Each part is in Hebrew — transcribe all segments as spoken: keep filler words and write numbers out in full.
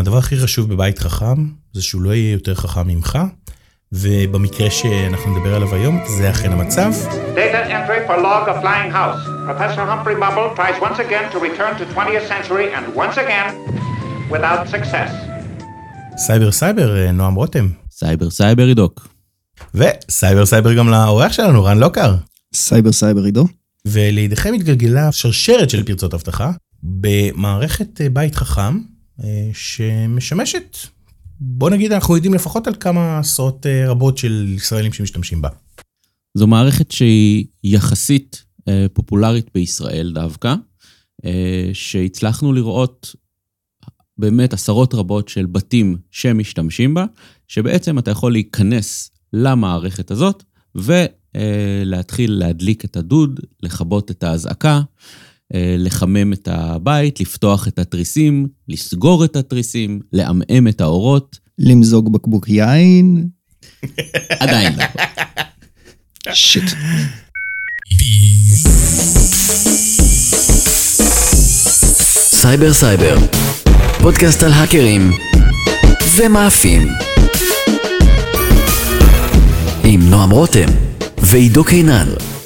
הדבר הכי חשוב בבית חכם, זה שהוא לא יהיה יותר חכם ממך, ובמקרה שאנחנו נדבר עליו היום, זה אכן המצב. Data entry for log of flying house. Professor Humphrey Bumble tries once again to return to twentieth century, and once again, without success. סייבר סייבר, נועם רותם. סייבר סייבר עידוק. וסייבר סייבר גם לאורח שלנו, רן לוקר. סייבר סייבר עידו. ולידיכם התגלגלה שרשרת של פרצות אבטחה, במערכת בית חכם, שמשמשת, בוא נגיד, אנחנו יודעים לפחות על כמה עשרות רבות של ישראלים שמשתמשים בה. זו מערכת שהיא יחסית פופולרית בישראל דווקא, שהצלחנו לראות באמת עשרות רבות של בתים שמשתמשים בה, שבעצם אתה יכול להיכנס למערכת הזאת, ולהתחיל להדליק את הדוד, לכבות את ההזעקה, לחמם את הבית, לפתוח את התריסים, לסגור את התריסים, לעמעם את האורות. למזוג בקבוק יין. עדיין לא. שיט. סייבר סייבר, פודקאסט על האקרים ומאפים. עם נועם רותם ועידו קינן.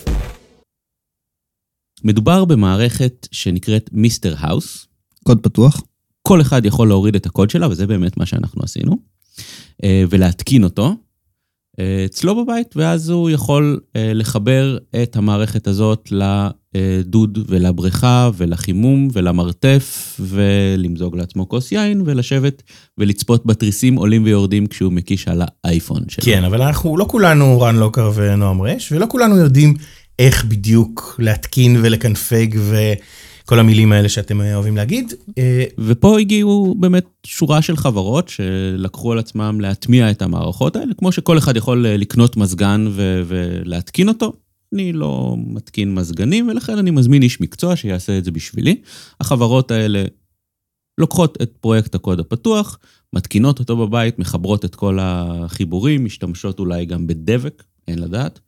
מדובר במערכת שנקראת מיסטר האוס. קוד פתוח. כל אחד יכול להוריד את הקוד שלה, וזה באמת מה שאנחנו עשינו, ולהתקין אותו אצלו בבית, ואז הוא יכול לחבר את המערכת הזאת לדוד ולבריכה ולחימום ולמרתף, ולמזוג לעצמו כוס יין, ולשבת ולצפות בתריסים עולים ויורדים כשהוא מקיש על האייפון שלו. כן, אבל אנחנו לא כולנו רן לוקר ונועם רש, ולא כולנו יודעים איך בדיוק להתקין ולקנפג וכל המילים האלה שאתם אוהבים להגיד. ופה הגיעו באמת שורה של חברות שלקחו על עצמם להטמיע את המערכות האלה, כמו שכל אחד יכול לקנות מזגן ו- ולהתקין אותו. אני לא מתקין מזגנים, ולכן אני מזמין איש מקצוע שיעשה את זה בשבילי. החברות האלה לוקחות את פרויקט הקוד הפתוח, מתקינות אותו בבית, מחברות את כל החיבורים, משתמשות אולי גם בדבק, אין לדעת,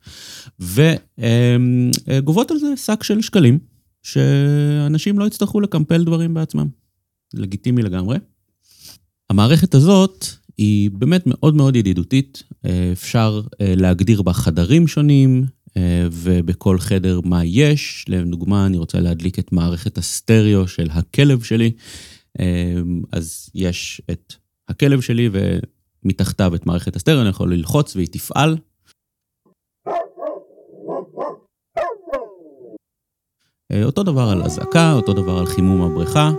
וגובות על זה שק של שקלים, שאנשים לא יצטרכו לקמפל דברים בעצמם. לגיטימי לגמרי. המערכת הזאת היא באמת מאוד מאוד ידידותית, אפשר להגדיר בה חדרים שונים, ובכל חדר מה יש. לדוגמה, אני רוצה להדליק את מערכת הסטריאו של הכלב שלי, אז יש את הכלב שלי ומתחתיו את מערכת הסטריאו, אני יכול ללחוץ והיא תפעל. אותו דבר על הזעקה, אותו דבר על חימום הבריכה,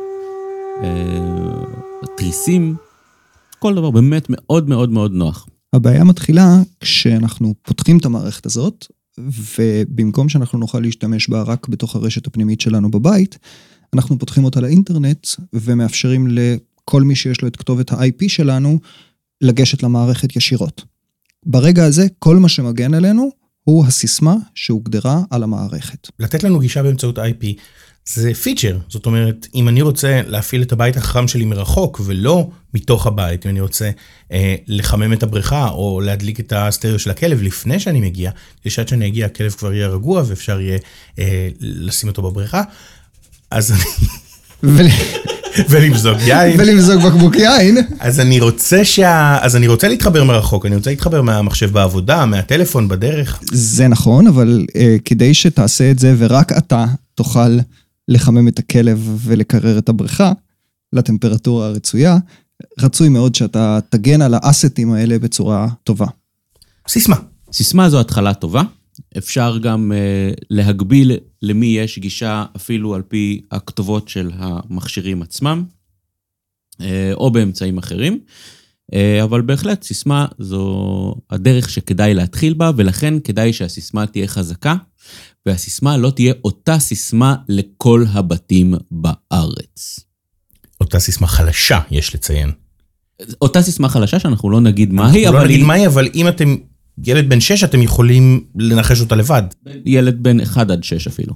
התריסים, כל דבר באמת מאוד מאוד מאוד נוח. הבעיה מתחילה כשאנחנו פותחים את המערכת הזאת, ובמקום שאנחנו נוכל להשתמש בה רק בתוך הרשת הפנימית שלנו בבית, אנחנו פותחים אותה לאינטרנט, ומאפשרים לכל מי שיש לו את כתובת ה-איי פי שלנו, לגשת למערכת ישירות. ברגע הזה, כל מה שמגן עלינו, הוא הסיסמה שהוגדרה על המערכת. לתת לנו גישה באמצעות איי פי, זה פיצ'ר. זאת אומרת, אם אני רוצה להפעיל את הבית החכם שלי מרחוק, ולא מתוך הבית, אם אני רוצה אה, לחמם את הבריכה, או להדליק את הסטריאו של הכלב לפני שאני מגיע, כשעד שאני אגיע, הכלב כבר יהיה רגוע, ואפשר יהיה אה, לשים אותו בבריכה, אז אני... ולמזוג יין. ולמזוג בקבוק יין. אז אני רוצה שה... אז אני רוצה להתחבר מרחוק, אני רוצה להתחבר מהמחשב בעבודה, מהטלפון בדרך. זה נכון, אבל uh, כדי שתעשה את זה, ורק אתה תוכל לחמם את הכלב ולקרר את הבריכה, לטמפרטורה הרצויה, רצוי מאוד שאתה תגן על האסטים האלה בצורה טובה. סיסמה. סיסמה זו התחלה טובה. אפשר גם uh, להגביל למי יש גישה אפילו על פי הכתובות של המכשירים עצמם, uh, או באמצעים אחרים, uh, אבל בהחלט סיסמה זו הדרך שכדאי להתחיל בה, ולכן כדאי שהסיסמה תהיה חזקה, והסיסמה לא תהיה אותה סיסמה לכל הבתים בארץ. אותה סיסמה חלשה, יש לציין. אותה סיסמה חלשה שאנחנו לא נגיד מה היא, אבל... לא נגיד היא... מה היא, אבל אם אתם... ילד בן שש, אתם יכולים לנחש אותה לבד. ילד בן אחד עד שש אפילו.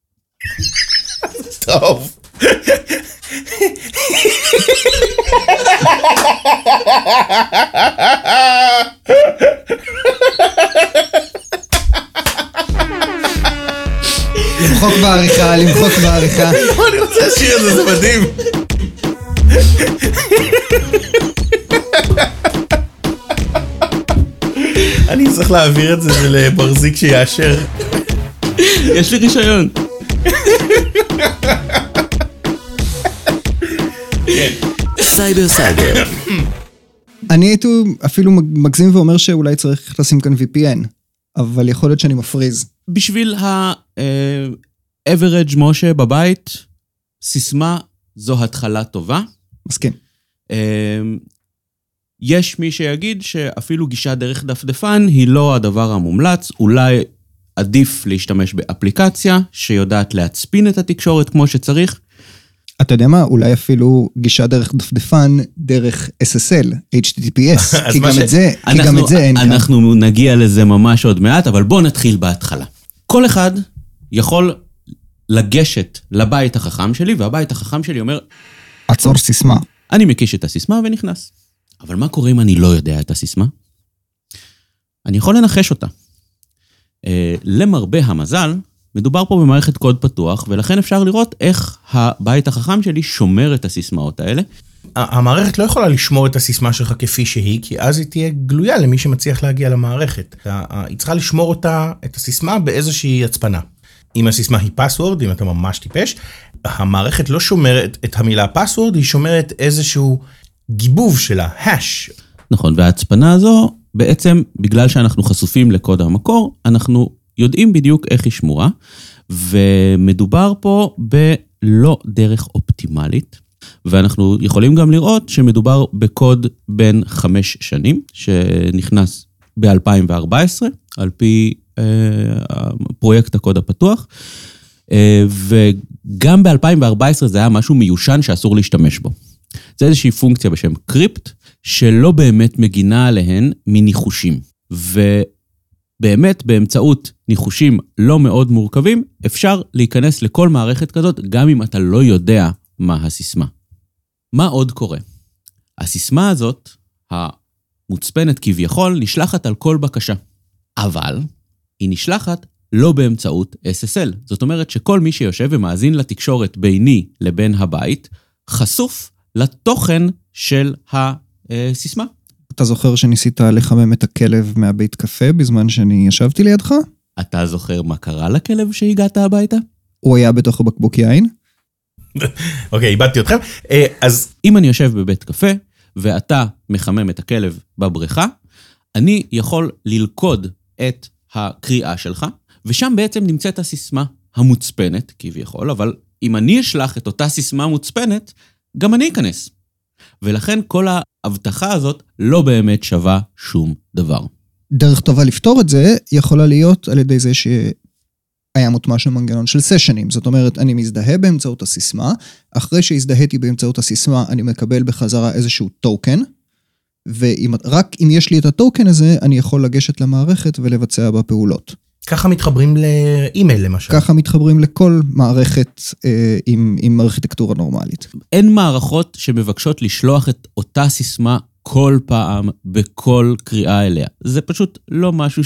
טוב. למחוק בעריכה, למחוק בעריכה. אני רוצה לשיר את זה, זה מדהים. צריך להעביר את זה לברזיק שיאשר. יש לי רישיון. סייבר סייבר. אני הייתי אפילו מגזים ואומר שאולי צריך לשים כאן וי פי אן, אבל יכול להיות שאני מפריז. בשביל ה-average משה בבית, סיסמה זו התחלה טובה. מסכים. יש מי שיגיד שאפילו גישה דרך דפדפן היא לא הדבר המומלץ, אולי עדיף להשתמש באפליקציה שיודעת להצפין את התקשורת כמו שצריך. אתה יודע מה? אולי אפילו גישה דרך דפדפן, דרך אס אס אל, אייץ' טי טי פי אס, כי גם את זה, כי גם את זה אין כאן. אנחנו נגיע לזה ממש עוד מעט, אבל בואו נתחיל בהתחלה. כל אחד יכול לגשת לבית החכם שלי, והבית החכם שלי אומר, עצור סיסמה. אני מקיש את הסיסמה ונכנס. אבל מה קורה אם אני לא יודע את הסיסמה? אני יכול לנחש אותה. למרבה המזל, מדובר פה במערכת קוד פתוח, ולכן אפשר לראות איך הבית החכם שלי שומר את הסיסמאות האלה. המערכת לא יכולה לשמור את הסיסמה שלך כפי שהיא, כי אז היא תהיה גלויה למי שמצליח להגיע למערכת. היא צריכה לשמור אותה, את הסיסמה באיזושהי הצפנה. אם הסיסמה היא פסוורד, אם אתה ממש טיפש, המערכת לא שומרת את המילה פסוורד, היא שומרת איזשהו גיבוב שלה, hash. נכון, וההצפנה הזו, בעצם בגלל שאנחנו חשופים לקוד המקור, אנחנו יודעים בדיוק איך היא שמורה, ומדובר פה בלא דרך אופטימלית, ואנחנו יכולים גם לראות שמדובר בקוד בין חמש שנים, שנכנס ב-אלפיים וארבע עשרה, על פי אה, פרויקט הקוד הפתוח, אה, וגם ב-אלפיים וארבע עשרה זה היה משהו מיושן שאסור להשתמש בו. זה איזושהי פונקציה בשם קריפט, שלא באמת מגינה עליהן מניחושים, ו... באמת, באמצעות ניחושים לא מאוד מורכבים, אפשר להיכנס לכל מערכת כזאת, גם אם אתה לא יודע מה הסיסמה. מה עוד קורה? הסיסמה הזאת, המוצפנת כביכול, נשלחת על כל בקשה. אבל היא נשלחת לא באמצעות אס אס אל. זאת אומרת שכל מי שיושב ומאזין לתקשורת ביני לבין הבית, חשוף לתוכן של הסיסמה. אתה זוכר שניסית לחמם את הכלב מהבית קפה בזמן שאני ישבתי לידך? אתה זוכר מה קרה לכלב שהגעת הביתה? הוא היה בתוך הבקבוק יין. אוקיי, איבדתי אתכם. אז אם אני יושב בבית קפה, ואתה מחמם את הכלב בבריכה, אני יכול ללכוד את הקריאה שלך, ושם בעצם נמצאת הסיסמה המוצפנת, כביכול, אבל אם אני אשלח את אותה סיסמה מוצפנת, גם אני אכנס. ולכן כל ההבטחה הזאת לא באמת שווה שום דבר. דרך טובה לפתור את זה יכולה להיות על ידי זה שהיה מוטמע של מנגנון של סשנים. זאת אומרת, אני מזדהה באמצעות הסיסמה, אחרי שהזדהיתי באמצעות הסיסמה, אני מקבל בחזרה איזשהו טוקן, ורק אם יש לי את הטוקן הזה, אני יכול לגשת למערכת ולבצע בה פעולות. ככה מתחברים לאימייל למשל. ככה מתחברים לכל מערכת אה, עם, עם ארכיטקטורה נורמלית. אין מערכות שמבקשות לשלוח את אותה סיסמה כל פעם בכל קריאה אליה. זה פשוט לא משהו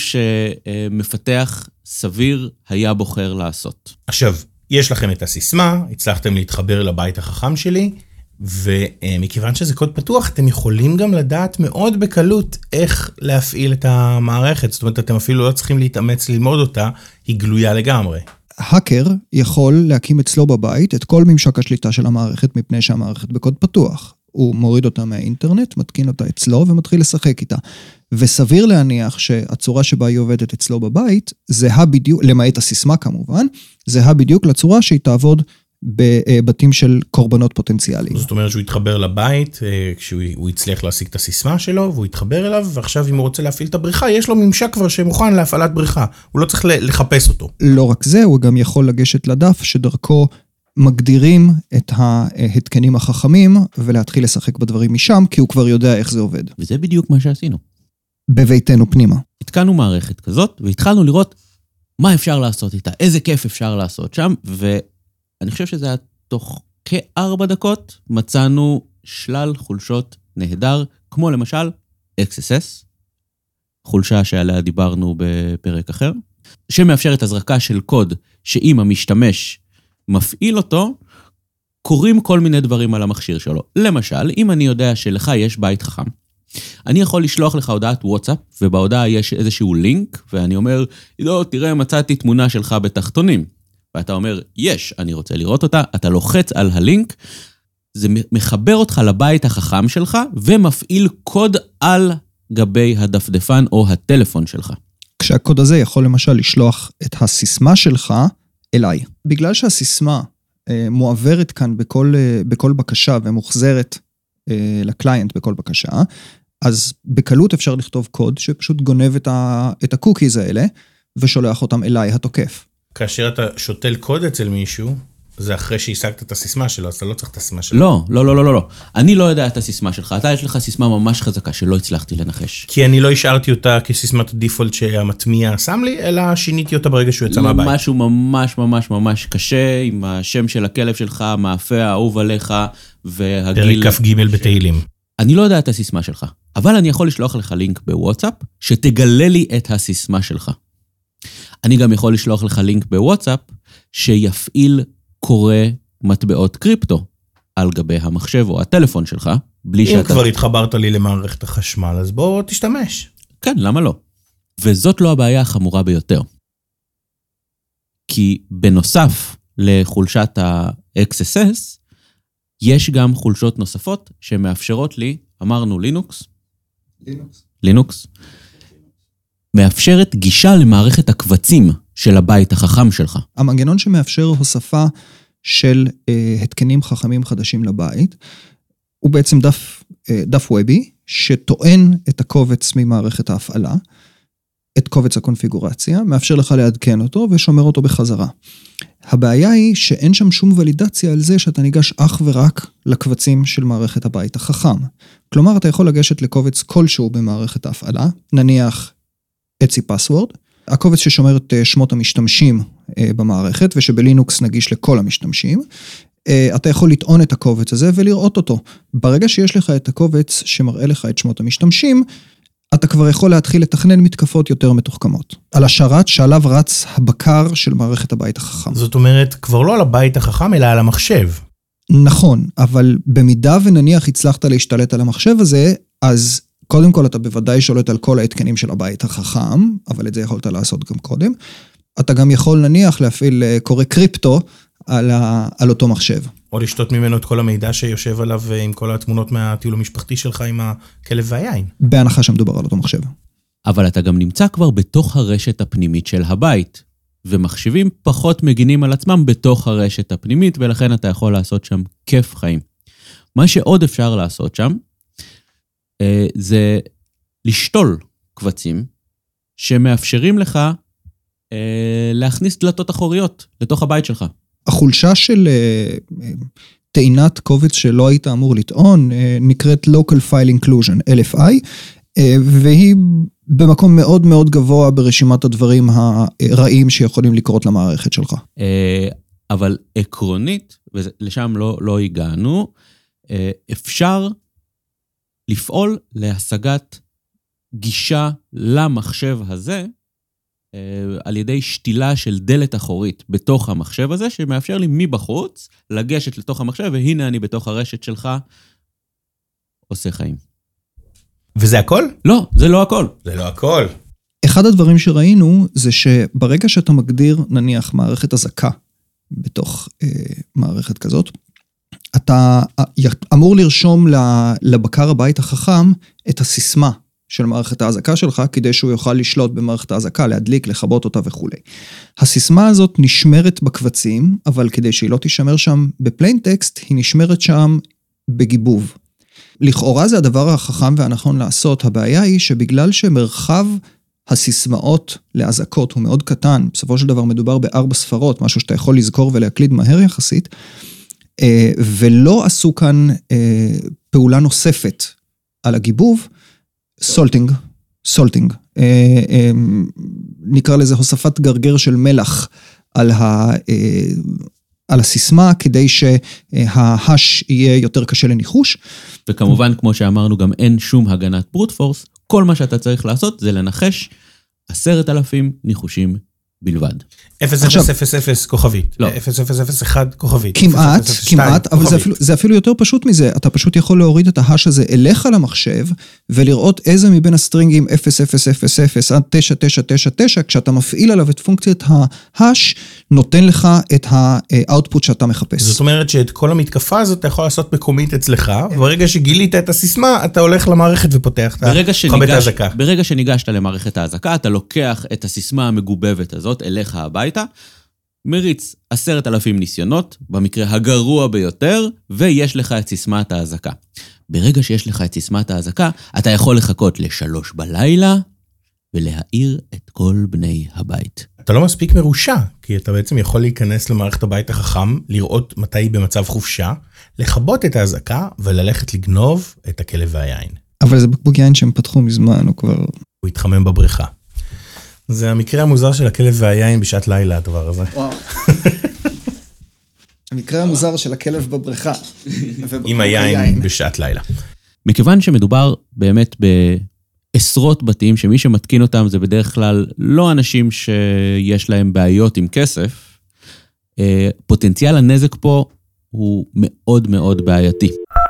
שמפתח סביר היה בוחר לעשות. עכשיו, יש לכם את הסיסמה, הצלחתם להתחבר לבית החכם שלי, ומכיוון שזה קוד פתוח, אתם יכולים גם לדעת מאוד בקלות איך להפעיל את המערכת. זאת אומרת, אתם אפילו לא צריכים להתאמץ ללמוד אותה, היא גלויה לגמרי. האקר יכול להקים אצלו בבית את כל ממשק השליטה של המערכת, מפני שהמערכת בקוד פתוח. הוא מוריד אותה מהאינטרנט, מתקין אותה אצלו ומתחיל לשחק איתה. וסביר להניח שהצורה שבה היא עובדת אצלו בבית, זהה בדיוק, למעט הסיסמה כמובן, זהה בדיוק לצורה שהיא תעבוד בבתים של קורבנות פוטנציאליים. זאת אומרת שהוא יתחבר לבית, כשהוא יצליח להשיג את הסיסמה שלו, והוא יתחבר אליו, ועכשיו אם הוא רוצה להפעיל את הבריכה, יש לו ממשק כבר שמוכן להפעלת בריכה. הוא לא צריך לחפש אותו. לא רק זה, הוא גם יכול לגשת לדף שדרכו מגדירים את ההתקנים החכמים, ולהתחיל לשחק בדברים משם, כי הוא כבר יודע איך זה עובד. וזה בדיוק מה שעשינו. בביתנו פנימה. התקנו מערכת כזאת, והתחלנו לראות מה אפשר לעשות איתה, איזה כיף אפשר לעשות שם, ואני חושב שזה היה תוך כארבע דקות, מצאנו שלל חולשות נהדר, כמו למשל אקס אס אס, חולשה שעליה דיברנו בפרק אחר, שמאפשרת הזרקה של קוד, שאם המשתמש מפעיל אותו, קוראים כל מיני דברים על המכשיר שלו. למשל, אם אני יודע שלך יש בית חכם, אני יכול לשלוח לך הודעת וואטסאפ, ובהודעה יש איזשהו לינק, ואני אומר, עידו, תראה, מצאתי תמונה שלך בתחתונים. ואתה אומר, יש, אני רוצה לראות אותה, אתה לוחץ על הלינק, זה מחבר אותך לבית החכם שלך, ומפעיל קוד על גבי הדפדפן או הטלפון שלך. כשהקוד הזה יכול למשל לשלוח את הסיסמה שלך אליי. בגלל שהסיסמה אה, מועברת כאן בכל, אה, בכל בקשה ומוחזרת אה, לקליינט בכל בקשה, אז בקלות אפשר לכתוב קוד שפשוט גונב את, ה, את הקוקיז האלה, ושולח אותם אליי התוקף. כאשר אתה שותל קוד אצל מישהו, זה אחרי שהשגת את הסיסמה שלו, אז אתה לא צריך את הסיסמה שלו. לא, לא, לא, לא, לא. אני לא יודע את הסיסמה שלך. אתה יש לך סיסמה ממש חזקה שלא הצלחתי לנחש. כי אני לא השארתי אותה כסיסמת דיפולט שהמטמיע שם לי, אלא שיניתי אותה ברגע שהוא יצא מהבית. משהו ממש ממש ממש קשה, עם השם של הכלב שלך, המאפה האהוב עליך, והגיל... פרק כף ג' בתהילים. אני לא יודע את הסיסמה שלך, אבל אני יכול לשלוח לך לינק בוואטסאפ, שתגלה לי את הסיסמה שלך. אני גם יכול לשלוח לך לינק בוואטסאפ, שיפעיל קורא מטבעות קריפטו על גבי המחשב או הטלפון שלך, בלי שאתה... אם כבר התחברת לי למערכת החשמל, אז בוא תשתמש. כן, למה לא? וזאת לא הבעיה החמורה ביותר. כי בנוסף לחולשת ה-אקס אס אס, יש גם חולשות נוספות שמאפשרות לי, אמרנו לינוקס, לינוקס. לינוקס, מאפשרת גישה למערכת הקבצים של הבית החכם שלך. המנגנון שמאפשר הוספה של אה, התקנים חכמים חדשים לבית, הוא בעצם דף, אה, דף וובי, שטוען את הקובץ ממערכת ההפעלה, את קובץ הקונפיגורציה, מאפשר לך לעדכן אותו ושומר אותו בחזרה. הבעיה היא שאין שם שום ולידציה על זה שאתה ניגש אך ורק לקבצים של מערכת הבית החכם. כלומר, אתה יכול לגשת לקובץ כלשהו במערכת ההפעלה, נניח אצי פסוורד, הקובץ ששומר את שמות המשתמשים במערכת, ושבלינוקס נגיש לכל המשתמשים, אתה יכול לטעון את הקובץ הזה ולראות אותו. ברגע שיש לך את הקובץ שמראה לך את שמות המשתמשים, אתה כבר יכול להתחיל לתכנן מתקפות יותר מתוחכמות. על השרת שעליו רץ הבקר של מערכת הבית החכם. זאת אומרת, כבר לא על הבית החכם, אלא על המחשב. נכון, אבל במידה ונניח הצלחת להשתלט על המחשב הזה, אז קודם כל אתה בוודאי שולט על כל ההתקנים של הבית החכם, אבל את זה יכולת לעשות גם קודם. אתה גם יכול נניח להפעיל קורא קריפטו על, ה, על אותו מחשב. או לשתות ממנו את כל המידע שיושב עליו עם כל התמונות מהטיול המשפחתי שלך עם הכלב והיין. בהנחה שמדובר על אותו מחשב. אבל אתה גם נמצא כבר בתוך הרשת הפנימית של הבית, ומחשבים פחות מגינים על עצמם בתוך הרשת הפנימית, ולכן אתה יכול לעשות שם כיף חיים. מה שעוד אפשר לעשות שם, זה לשתול קבצים, שמאפשרים לך להכניס דלתות אחוריות לתוך הבית שלך. החולשה של טעינת קובץ שלא היית אמור לטעון, נקראת Local File Inclusion, אל אף איי, והיא במקום מאוד מאוד גבוה ברשימת הדברים הרעים שיכולים לקרות למערכת שלך. אבל עקרונית, ולשם לא, לא הגענו, אפשר לפעול להשגת גישה למחשב הזה, על ידי שתילה של דלת אחורית בתוך המחשב הזה, שמאפשר לי מבחוץ לגשת לתוך המחשב, והנה אני בתוך הרשת שלך עושה חיים. וזה הכל? לא, זה לא הכל. זה לא הכל. אחד הדברים שראינו זה שברגע שאתה מגדיר נניח מערכת הזקה בתוך אה, מערכת כזאת, אתה אמור לרשום לבקר הבית החכם את הסיסמה של מערכת ההזקה שלך, כדי שהוא יוכל לשלוט במערכת ההזקה, להדליק, לכבות אותה וכו'. הסיסמה הזאת נשמרת בקבצים, אבל כדי שהיא לא תשמר שם בפליין טקסט, היא נשמרת שם בגיבוב. לכאורה זה הדבר החכם והנכון לעשות, הבעיה היא שבגלל שמרחב הסיסמאות להזקות הוא מאוד קטן, בסופו של דבר מדובר בארבע ספרות, משהו שאתה יכול לזכור ולהקליד מהר יחסית, ולא עשו כאן פעולה נוספת על הגיבוב, סולטינג, סולטינג, נקרא לזה הוספת גרגר של מלח על, ה, על הסיסמה, כדי שההש יהיה יותר קשה לניחוש. וכמובן, כמו שאמרנו, גם אין שום הגנת ברוט פורס, כל מה שאתה צריך לעשות זה לנחש עשרת אלפים ניחושים בלבד. אפס אפס אפס אפס כוכבית. לא. אפס אפס אפס אחת כוכבית. כמעט, כמעט, אבל זה אפילו, זה אפילו יותר פשוט מזה. אתה פשוט יכול להוריד את ההש הזה אליך למחשב, ולראות איזה מבין הסטרינגים אפס אפס אפס אפס עד תשע תשע תשע תשע, כשאתה מפעיל עליו את פונקציית ההש, נותן לך את האוטפוט שאתה מחפש. זאת אומרת שאת כל המתקפה הזאת אתה יכול לעשות מקומית אצלך, וברגע שגילית את הסיסמה, אתה הולך למערכת ופותח את חבית ההזקה. ברגע שניגשת למערכת ההזקה, אתה לוקח את הסיסמה המגובבת הזאת אליך הביתה, מריץ עשרת אלפים ניסיונות, במקרה הגרוע ביותר, ויש לך את סיסמת ההזקה. ברגע שיש לך את סיסמת ההזקה, אתה יכול לחכות לשלוש בלילה, ולהעיר את כל בני הבית. אתה לא מספיק מרושע, כי אתה בעצם יכול להיכנס למערכת הבית החכם, לראות מתי היא במצב חופשה, לחבות את ההזקה, וללכת לגנוב את הכלב והיין. אבל זה בקבוק יין שהם פתחו מזמן, הוא כבר... הוא התחמם בבריכה. זה המקרה המוזר של הכלב והיין בשעת לילה, הדבר הזה. וואו. המקרה המוזר של הכלב בבריכה. עם היין בשעת לילה. מכיוון שמדובר באמת בעשרות בתים, שמי שמתקין אותם זה בדרך כלל לא אנשים שיש להם בעיות עם כסף, פוטנציאל הנזק פה הוא מאוד מאוד בעייתי.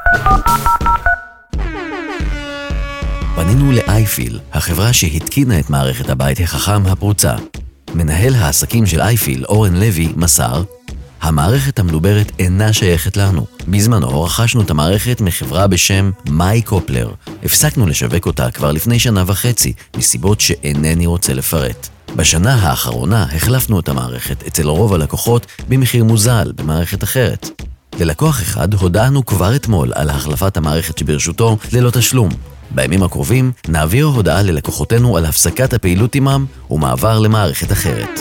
פנינו לאייפיל, החברה שהתקינה את מערכת הבית החכם הפרוצה. מנהל העסקים של אייפיל, אורן לוי, מסר, המערכת המדוברת אינה שייכת לנו. בזמנו רכשנו את המערכת מחברה בשם מיי קופלר. הפסקנו לשווק אותה כבר לפני שנה וחצי, מסיבות שאינני רוצה לפרט. בשנה האחרונה החלפנו את המערכת אצל רוב הלקוחות במחיר מוזל במערכת אחרת. ללקוח אחד הודענו כבר אתמול על החלפת המערכת שברשותו ללא תשלום. בימים הקרובים נעביר הודעה ללקוחותינו על הפסקת הפעילות עמם ומעבר למערכת אחרת.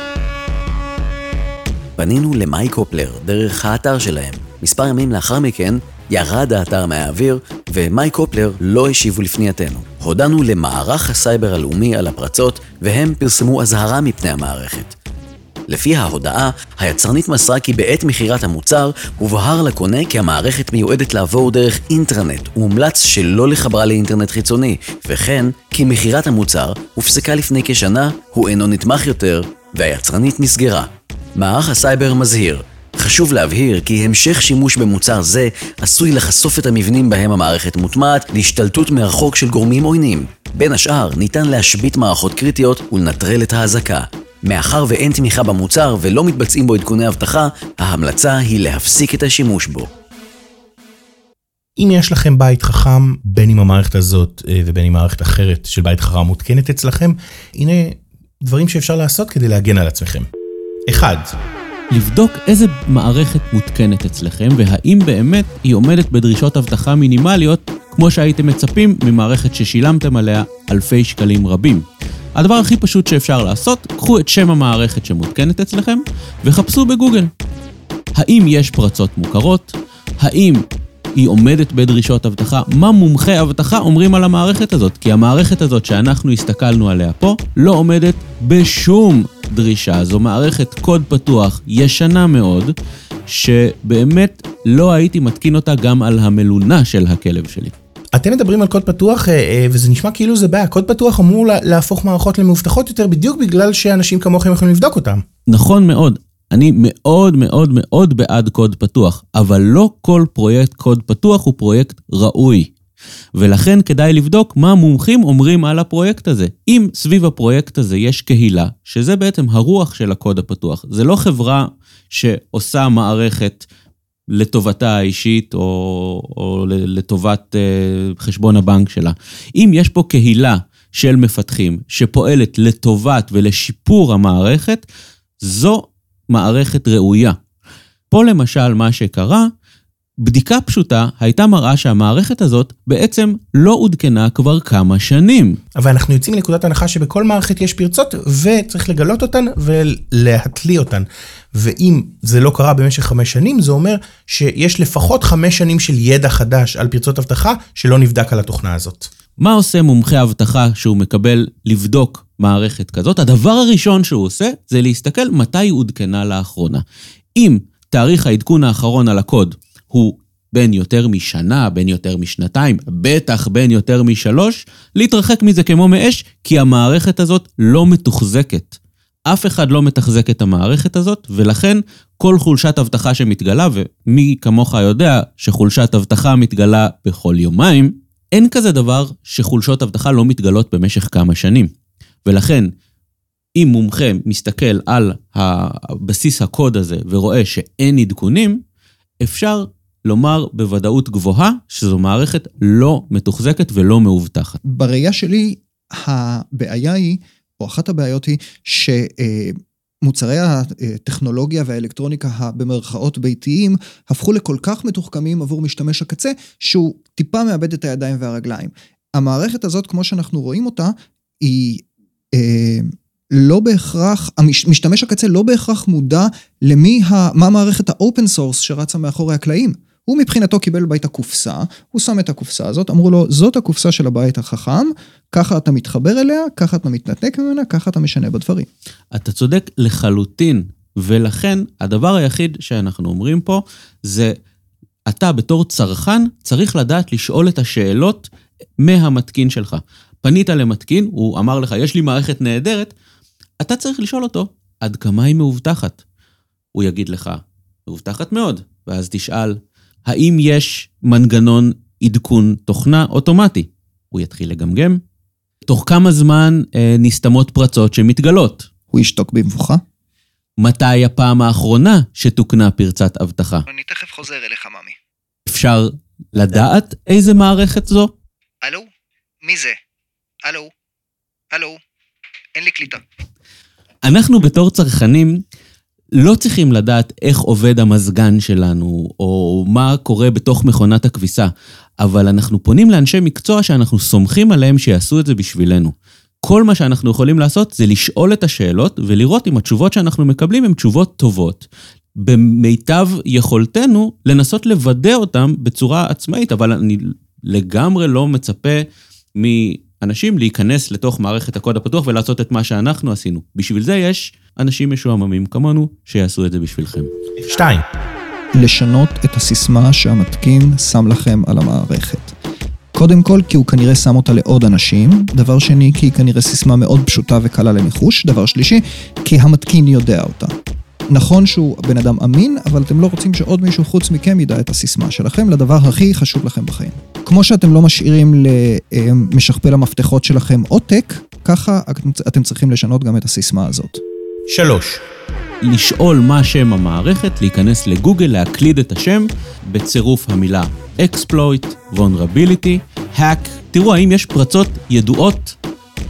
פנינו למיי קופלר דרך האתר שלהם. מספר ימים לאחר מכן ירד האתר מהאוויר ומיי קופלר לא השיבו לפנייתנו. הודענו למערך הסייבר הלאומי על הפרצות והם פרסמו אזהרה מפני המערכת. לפי ההודעה, היצרנית מסרה כי בעת מחירת המוצר הובהר לקונה כי המערכת מיועדת לעבור דרך אינטרנט ומומלץ שלא לחברה לאינטרנט חיצוני, וכן כי מחירת המוצר הופסקה לפני כשנה, הוא אינו נתמך יותר והיצרנית נסגרה. מערך הסייבר מזהיר, חשוב להבהיר כי המשך שימוש במוצר זה עשוי לחשוף את המבנים בהם המערכת מוטמעת להשתלטות מרחוק של גורמים עוינים. בין השאר ניתן להשבית מערכות קריטיות ולנטרל את ההזקה. מאחר ואין תמיכה במוצר ולא מתבצעים בו עדכוני הבטחה, ההמלצה היא להפסיק את השימוש בו. אם יש לכם בית חכם, בין עם המערכת הזאת ובין עם מערכת אחרת של בית חכם מותקנת אצלכם, הנה דברים שאפשר לעשות כדי להגן על עצמכם. אחד, לבדוק איזה מערכת מותקנת אצלכם, והאם באמת היא עומדת בדרישות הבטחה מינימליות, כמו שהייתם מצפים ממערכת ששילמתם עליה אלפי שקלים רבים. הדבר הכי פשוט שאפשר לעשות, קחו את שם המערכת שמותקנת אצלכם, וחפשו בגוגל. האם יש פרצות מוכרות? האם היא עומדת בדרישות הבטחה? מה מומחי הבטחה אומרים על המערכת הזאת? כי המערכת הזאת שאנחנו הסתכלנו עליה פה, לא עומדת בשום דרישה. זו מערכת קוד פתוח, ישנה מאוד, שבאמת לא הייתי מתקין אותה גם על המלונה של הכלב שלי. אתם מדברים על קוד פתוח, וזה נשמע כאילו זה בעיה. קוד פתוח אמור להפוך מערכות למאובטחות יותר, בדיוק בגלל שאנשים כמוכם יכולים לבדוק אותם. נכון מאוד. אני מאוד מאוד מאוד בעד קוד פתוח, אבל לא כל פרויקט קוד פתוח הוא פרויקט ראוי. ולכן כדאי לבדוק מה המומחים אומרים על הפרויקט הזה. אם סביב הפרויקט הזה יש קהילה, שזה בעצם הרוח של הקוד הפתוח, זה לא חברה שעושה מערכת לטובתה האישית או, או לטובת uh, חשבון הבנק שלה. אם יש פה קהילה של מפתחים שפועלת לטובת ולשיפור המערכת, זו מערכת ראויה. פה למשל מה שקרה, בדיקה פשוטה הייתה מראה שהמערכת הזאת בעצם לא עודכנה כבר כמה שנים. אבל אנחנו יוצאים לנקודת הנחה שבכל מערכת יש פרצות וצריך לגלות אותן ולהתלי אותן. ואם זה לא קרה במשך חמש שנים, זה אומר שיש לפחות חמש שנים של ידע חדש על פרצות הבטחה שלא נבדק על התוכנה הזאת. מה עושה מומחה הבטחה שהוא מקבל לבדוק מערכת כזאת? הדבר הראשון שהוא עושה זה להסתכל מתי היא עודכנה לאחרונה. אם תאריך העדכון האחרון על הקוד הוא בין יותר משנה, בין יותר משנתיים, בטח בין יותר משלוש, להתרחק מזה כמו מאש, כי המערכת הזאת לא מתוחזקת. אף אחד לא מתחזק את המערכת הזאת, ולכן כל חולשת הבטחה שמתגלה, ומי כמוך יודע שחולשת הבטחה מתגלה בכל יומיים, אין כזה דבר שחולשות הבטחה לא מתגלות במשך כמה שנים. ולכן, אם מומחה מסתכל על הבסיס הקוד הזה ורואה שאין עדכונים, אפשר לומר בוודאות גבוהה שזו מערכת לא מתוחזקת ולא מאובטחת. בראייה שלי, הבעיה היא, או אחת הבעיות היא, שמוצרי הטכנולוגיה והאלקטרוניקה במרכאות ביתיים, הפכו לכל כך מתוחכמים עבור משתמש הקצה, שהוא טיפה מאבד את הידיים והרגליים. המערכת הזאת, כמו שאנחנו רואים אותה, היא אה, לא בהכרח, המשתמש הקצה לא בהכרח מודע למי, מה מערכת האופן סורס שרצה מאחורי הקלעים. הוא מבחינתו קיבל בית הקופסה, הוא שם את הקופסה הזאת, אמרו לו, זאת הקופסה של הבית החכם, ככה אתה מתחבר אליה, ככה אתה מתנתק ממנה, ככה אתה משנה בדברים. אתה צודק לחלוטין, ולכן הדבר היחיד שאנחנו אומרים פה, זה אתה בתור צרכן צריך לדעת לשאול את השאלות מהמתקין שלך. פנית למתקין, הוא אמר לך, יש לי מערכת נהדרת, אתה צריך לשאול אותו, עד כמה היא מאובטחת? הוא יגיד לך, מאובטחת מאוד, ואז תשאל, האם יש מנגנון עדכון תוכנה אוטומטי? הוא יתחיל לגמגם. תוך כמה זמן אה, נסתמות פרצות שמתגלות? הוא ישתוק במבוכה. מתי הפעם האחרונה שתוקנה פרצת אבטחה? אני תכף חוזר אליך, ממי. אפשר לדעת איזה מערכת זו? אלו? מי זה? אלו? אלו? אין לי קליטה. אנחנו בתור צרכנים לא צריכים לדעת איך עובד המזגן שלנו, או מה קורה בתוך מכונת הכביסה, אבל אנחנו פונים לאנשי מקצוע שאנחנו סומכים עליהם שיעשו את זה בשבילנו. כל מה שאנחנו יכולים לעשות זה לשאול את השאלות, ולראות אם התשובות שאנחנו מקבלים הן תשובות טובות. במיטב יכולתנו לנסות לוודא אותם בצורה עצמאית, אבל אני לגמרי לא מצפה מאנשים להיכנס לתוך מערכת הקוד הפתוח ולעשות את מה שאנחנו עשינו. בשביל זה יש אנשים משועממים כמונו שיעשו את זה בשבילכם. שתיים. לשנות את הסיסמה שהמתקין שם לכם על המערכת. קודם כל, כי הוא כנראה שם אותה לעוד אנשים. דבר שני, כי היא כנראה סיסמה מאוד פשוטה וקלה לניחוש. דבר שלישי, כי המתקין יודע אותה. נכון שהוא בן אדם אמין, אבל אתם לא רוצים שעוד מישהו חוץ מכם ידע את הסיסמה שלכם, לדבר הכי חשוב לכם בחיים. כמו שאתם לא משאירים למשכפל המפתחות שלכם עותק, ככה אתם צריכים לשנות גם את הסיסמה הזאת. שלוש. לשאול מה שם המערכת, להיכנס לגוגל, להקליד את השם, בצירוף המילה exploit, vulnerability, hack. תראו האם יש פרצות ידועות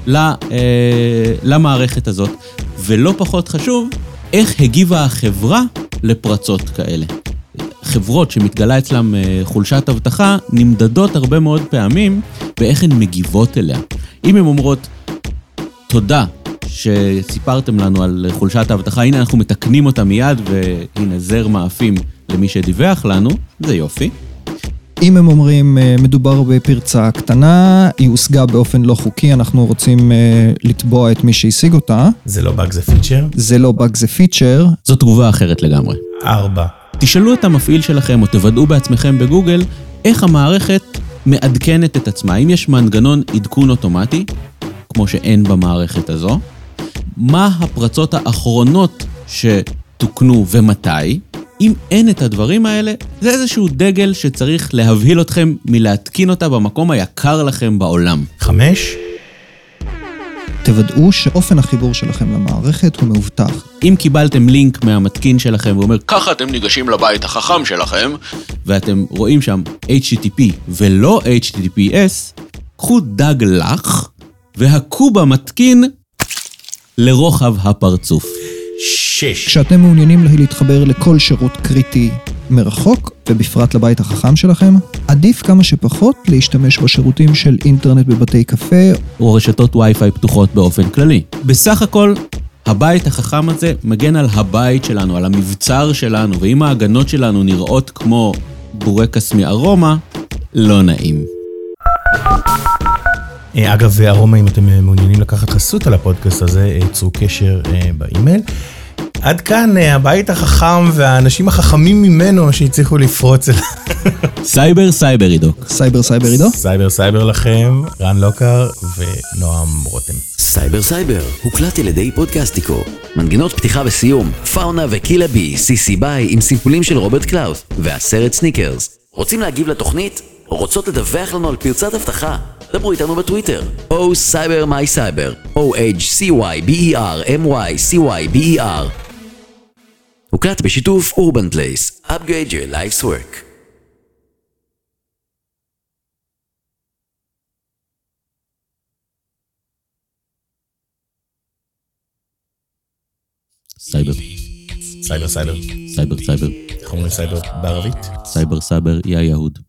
למערכת הזאת, ולא פחות חשוב, איך הגיבה החברה לפרצות כאלה. חברות שמתגלה אצלם חולשת אבטחה, נמדדות הרבה מאוד פעמים באיך הן מגיבות אליה. אם הן אומרות, תודה שסיפרתם לנו על חולשת האבטחה, הנה אנחנו מתקנים אותה מיד, והנה זר מאפים למי שדיווח לנו, זה יופי. אם הם אומרים, מדובר בפרצה קטנה, היא הושגה באופן לא חוקי, אנחנו רוצים לתבוע את מי שהשיג אותה. זה לא באג, זה פיצ'ר. זה לא באג, זה פיצ'ר. זו תגובה אחרת לגמרי. ארבע. תשאלו את המפעיל שלכם, או תוודאו בעצמכם בגוגל, איך המערכת מעדכנת את עצמה. אם יש מנגנון עדכון אוטומטי, כמו שאין במערכת הזו, מה הפרצות האחרונות שתוקנו ומתי? אם אין את הדברים האלה, זה איזשהו דגל שצריך להבהיל אתכם מלהתקין אותה במקום היקר לכם בעולם. חמש. תוודאו שאופן החיבור שלכם למערכת הוא מאובטח. אם קיבלתם לינק מהמתקין שלכם ואומר, ככה אתם ניגשים לבית החכם שלכם, ואתם רואים שם אייץ' טי טי פי ולא אייץ' טי טי פי אס, קחו דג לך והכו במתקין לרוחב הפרצוף. שש. כשאתם מעוניינים להתחבר לכל שירות קריטי מרחוק, ובפרט לבית החכם שלכם, עדיף כמה שפחות להשתמש בשירותים של אינטרנט בבתי קפה, או רשתות וי-פיי פתוחות באופן כללי. בסך הכל, הבית החכם הזה מגן על הבית שלנו, על המבצר שלנו, ואם ההגנות שלנו נראות כמו בורקס מארומה, לא נעים. אגב, ארומה, אם אתם מעוניינים לקחת חסות על הפודקאסט הזה, צרו קשר באימייל. עד כאן הבית החכם והאנשים החכמים ממנו שהצליחו לפרוץ אל... סייבר סייברידוק. סייבר סייברידוק. סייבר סייבר לכם, רן לוקר ונועם רותם. סייבר סייבר, הוקלט על ידי פודקאסטיקו. מנגינות פתיחה וסיום, פאונה וקילה בי, סי-סי ביי עם סימפולים של רוברט קלאוס, והסרט סניקרס. רוצים להגיב לתוכנית? או רוצות לדווח לנו על פרצת הבטחה? דברו איתנו בטוויטר. או סייבר מי סייבר, O-H-C-Y-B-E-R-M-Y-C-Y-B-E-R. הוקלט בשיתוף Urban Place. Upgrade your life's work. סייבר. סייבר סייבר. סייבר סייבר. איך אומרים סייבר בערבית? סייבר סייבר, יא יהוד.